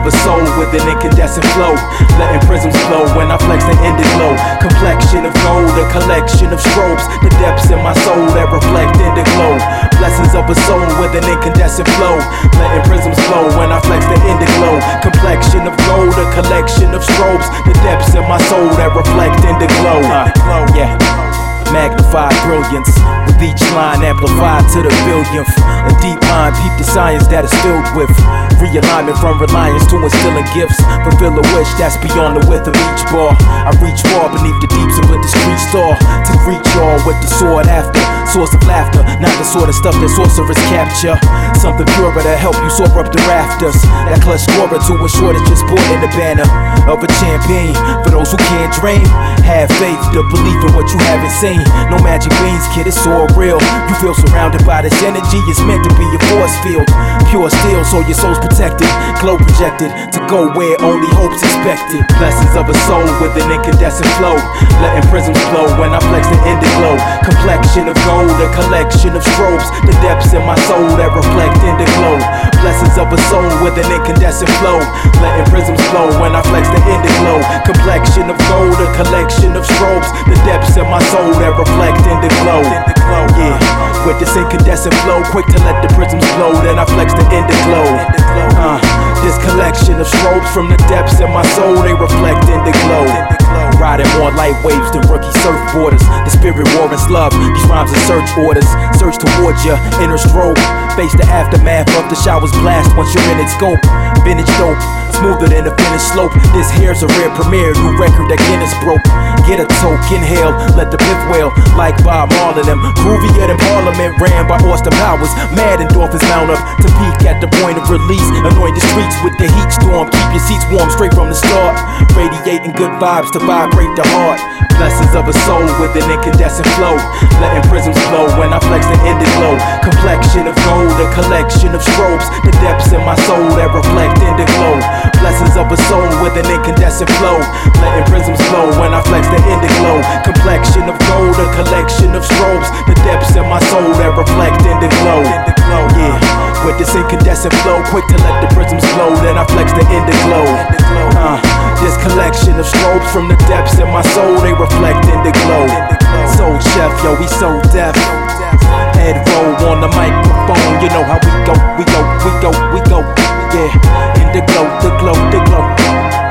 of a soul with an incandescent flow, letting prisms glow when I flex the indiglow. Complexion of gold, a collection of strobes, the depths in my soul that reflect in the glow. Blessings of a soul with an incandescent flow, letting prisms glow when I flex the indiglow. Complexion of gold, a collection of strobes, the depths in my soul that reflect in the glow. Yeah. Magnified brilliance, with each line amplified to the billionth. A deep mind, peep the science that is filled with realignment from reliance to instilling gifts. Fulfill a wish that's beyond the width of each bar. I reach far beneath the deeps of a discreet star to reach all with the sword after. Source of laughter, not the sort of stuff that sorcerers capture. Something purer to help you soar up the rafters. That clutch scorer to ensure that you're sporting the banner of a champion. For those who can't dream, have faith to believe in what you haven't seen. No magic beans, kid, it's all real. You feel surrounded by this energy, it's meant to be your force field. Pure steel, so your soul's protected. Glow projected to go where only hope's expected. Blessings of a soul with an incandescent flow, letting prisms glow when I flex the indiglow. Complexion of gold, a collection of strobes, the depths in my soul that reflect in the glow. Blessings of a soul with an incandescent flow, letting prisms glow when I flex the indiglow. Complexion of gold, a collection of strobes, the depths in my soul that reflect in the glow. Yeah, with this incandescent flow, quick to let the prisms glow, then I flex the indiglow. This collection of strobes from the depths in my soul, they reflect in the glow. Riding more light waves than rookie surfboarders. The spirit warrants love, these rhymes are search orders. Search towards your inner strobe. Face the aftermath of the shower's blast once you're in its scope. Vintage dope, smoother than a finished slope. This here's a rare premiere, new record that Guinness broke. Get a toke, inhale, let the pith wail like Bob Marley them. Groovier than Parliament, ran by Austin Powers. Mad endorphins mount up to peak at the point of release. Anoint the streets with the heat storm. Keep your seats warm straight from the start. Radiating good vibes to vibrate the heart. Blessings of a soul with an incandescent flow, letting prisms glow when I flex the indiglow. Complexion of gold, a collection of strobes, the depths in my soul that reflect in the glow. Blessings of a soul with an incandescent flow, letting prisms glow when I flex the indiglow. Complexion of gold, a collection of strobes, the depths in my soul that reflect in the glow. Yeah, with this incandescent flow, quick to let the prisms glow, then I flex the indiglow. This collection of strobes from the depths in my soul, they reflect in the glow. Soul chef, yo, we so deaf. Head roll on the microphone, you know how we go, we go, we go, we go. Yeah, in the glow, the glow, the glow.